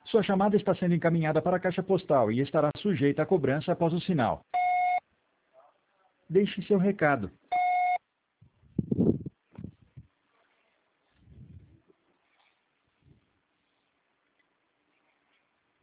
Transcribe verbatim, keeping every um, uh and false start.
Sua chamada está sendo encaminhada para a caixa postal e estará sujeita a cobrança após o sinal. Deixe seu recado.